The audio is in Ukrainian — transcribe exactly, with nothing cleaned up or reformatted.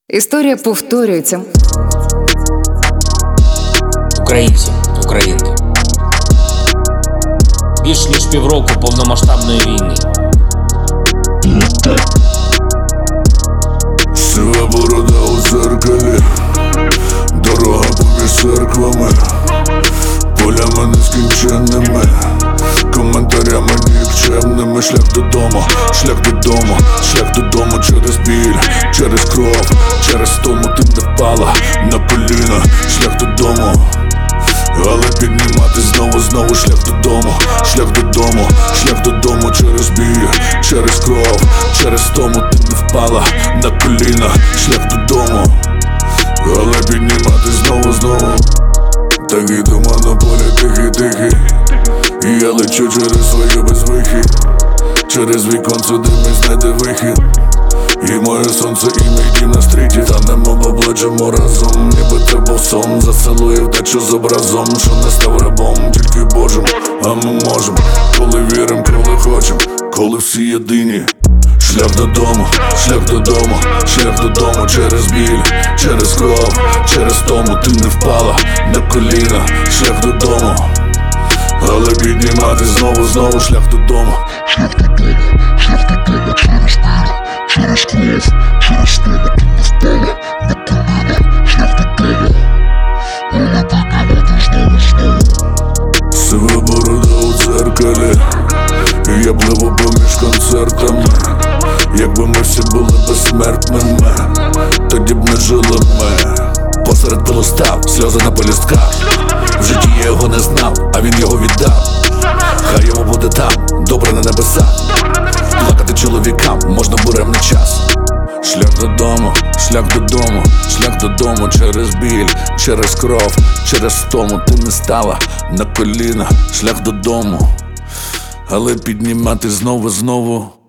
Історія повторюється. Українці, українки. Більш ніж півроку повномасштабної війни. Сива борода у зеркалі, дорога поміж церквами, полями нескінченними, коментарями нікчемними. Шлях додому, шлях додому, шлях додому через біль, через кров, через тому ти не впала на коліна. Шлях додому, але піднімати знову, знову шлях додому, шлях додому, шлях додому через біль, через кров, через тому ти не впала на коліна. Шлях додому, але піднімати знову, знову. Такий туман на полі, тихий, тихий, і я лечу через свої безвихи. Через віконце дим і знайде вихід, і моє сонце, і мій дім на стріті. Танемо, обличчямо разом, ніби це був сон. За село і втечу з образом, що не став рабом, тільки Божим. А ми можем, коли вірим, коли хочем, коли всі єдині. Шлях додому, шлях додому, шлях додому через біль, через кров, через тому ти не впала на коліна. Шлях додому, але піднімати знову, знову шлях додому. Шлях додому, шлях додому через біль, через кров, через тому ти не впала на коліна. Шлях додому, але піднімати знову, знову. Сива борода у дзеркалі, я пливу поміж концертами. Якби ми всі були безсмертними, тоді б не жили ми. Посеред пилу став, сльози на полістках. В житті я його не знав, а він його віддав. Хай йому буде там, добре на небесах. Плакати чоловікам можна в буремний час. Шлях додому, шлях додому, шлях додому через біль, через кров, через тому ти не стала на коліна. Шлях додому, але піднімати знову, знову.